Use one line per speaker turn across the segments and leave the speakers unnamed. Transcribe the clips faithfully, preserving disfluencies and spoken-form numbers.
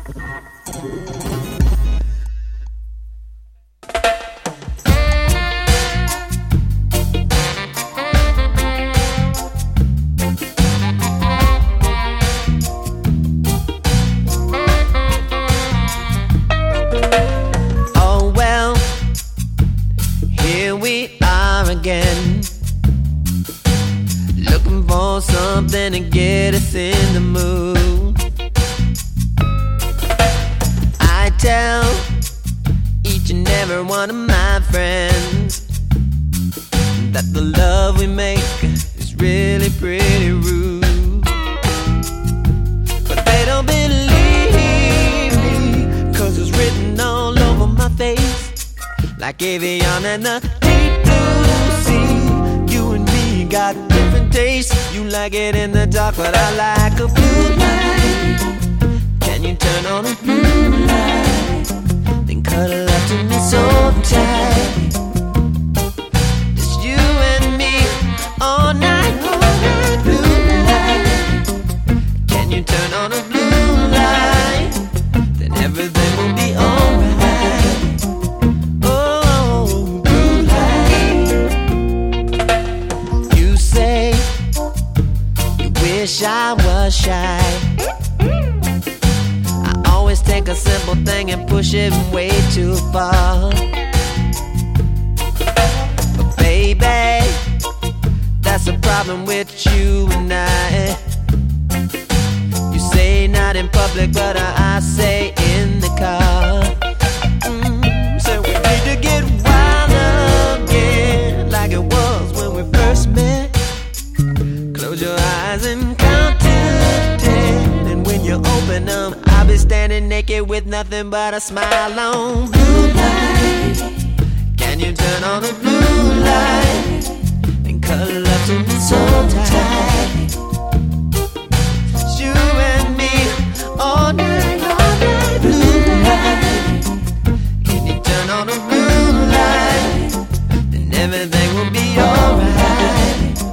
Something to get us in the mood. I tell each and every one of my friends that the love we make is really pretty rude. But they don't believe me, cause it's written all over my face, like Avion and the deep blue sea. You and me got different tastes. You like it in the dark, but I like a blue light. Can you turn on a blue light? Then cuddle up to me so tight. Just you and me all night, all night. Blue light. Can you turn on a blue light? Then everything will be alright. Oh, blue light. You say wish I was shy. I always take a simple thing and push it way too far. But baby, that's the problem with you and I. You say not in public, but I say in the car. Mm, so we need to get wild again, like it was when we first met. Close your eyes and count to ten, and when you open them, I'll be standing naked with nothing but a smile on. Blue light, can you turn on the blue light and cuddle up to me so tight? It's you and me all night, all night. Blue light, can you turn on the blue light? Then everything will be alright.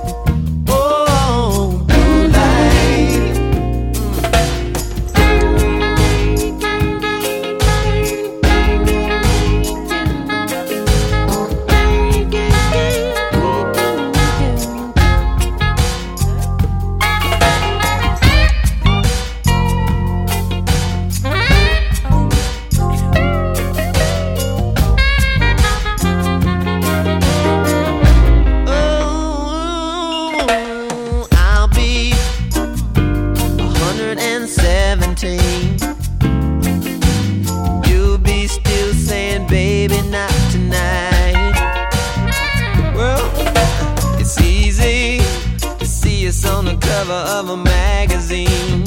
You'll be still saying, baby, not tonight. Well, it's easy to see us on the cover of a magazine.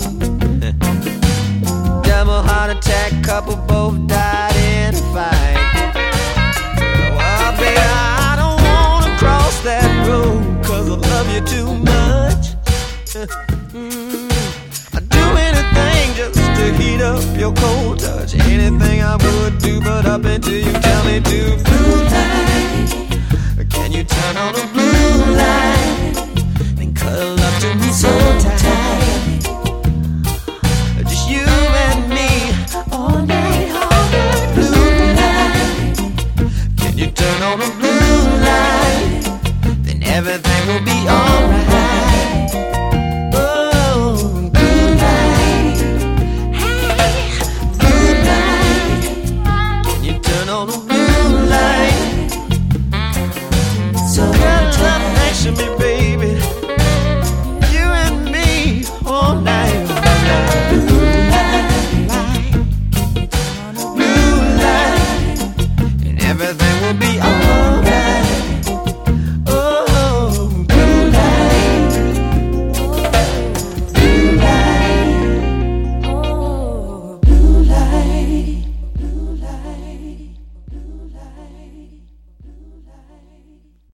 Double heart attack, couple both died in a fight. Well, baby, I don't wanna cross that road, cause I love you too much. I'd do anything just to heat up your cold touch. Anything I would do but up until you tell me to. Blue light, can you turn on the